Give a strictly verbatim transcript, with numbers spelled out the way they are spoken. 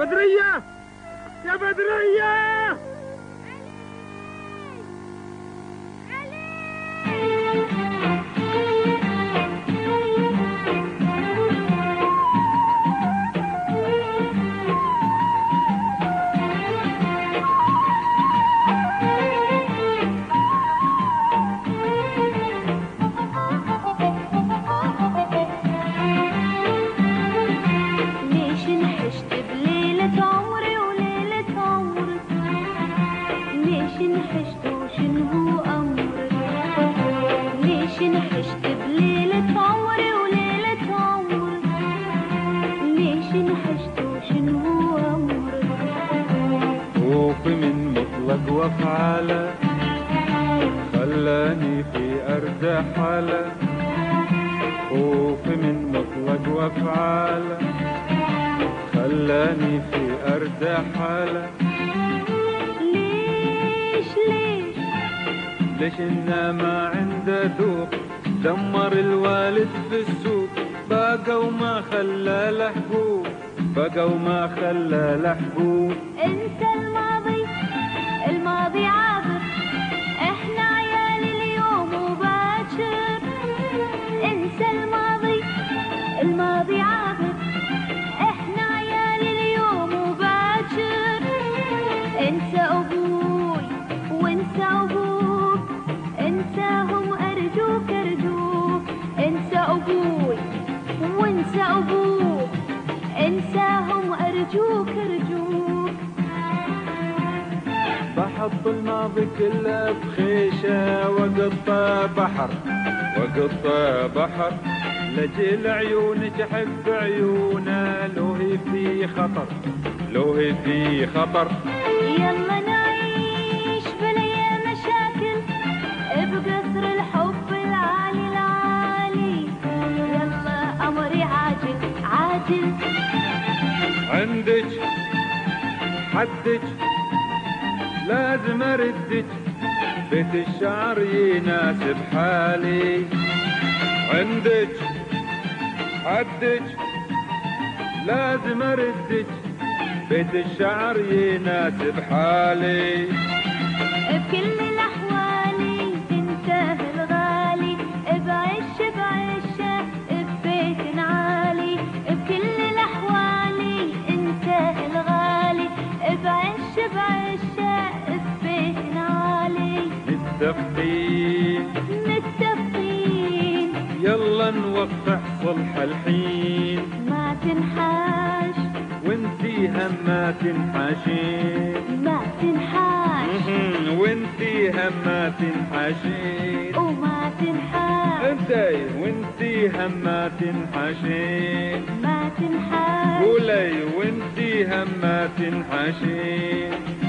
بدرية يا بدرية. وافعاله خلاني في أرجى حاله، خوفي من مطلق وافعاله خلاني في أرجى حاله. ليش ليش ليش إنه ما عنده ذوق، دمر الوالد في السوق، بقى وما خلى له حقوق، بقى وما خلى له حقوق. انت الماضي الماضي عابر، احنا عيال اليوم وباكر. انسى الماضي الماضي عابر، احنا عيال اليوم وباكر. انسى ابوي وانسى ابوك، انساهم ارجوك ارجوك. انسى ابوي وانسى ابوك، انساهم ارجوك ارجوك. بحط الماضي كله بخيشه وقطه بحر وقطه بحر، لجل عيونك احب عيونه، لو هي في خطر لو هي في خطر. يلا نعيش بلا مشاكل بقصر الحب العالي العالي، يلا امري عاجل عاجل. عندك حدك لازم اردك، بيت الشعر يناسب حالي. عندك حدك لازم اردك، بيت الشعر يناسب حالي. بكل الاحوال تنتهي الغالي، بعيش بعيشه ببيت عالي. بكل الاحوال انتهي الغالي، بعيش بعيشه ببيت عالي. متفقين متفقين يلا نوقع صلح الحين، ما تنحاش وانتي هم ما تنحاشين، ما تنحاش وانتي هم ما تنحاشين، وما تنحاش انتي وانتي هم ما تنحاشين، ما تنحاش. قولي وانتي هم ما تنحاشين.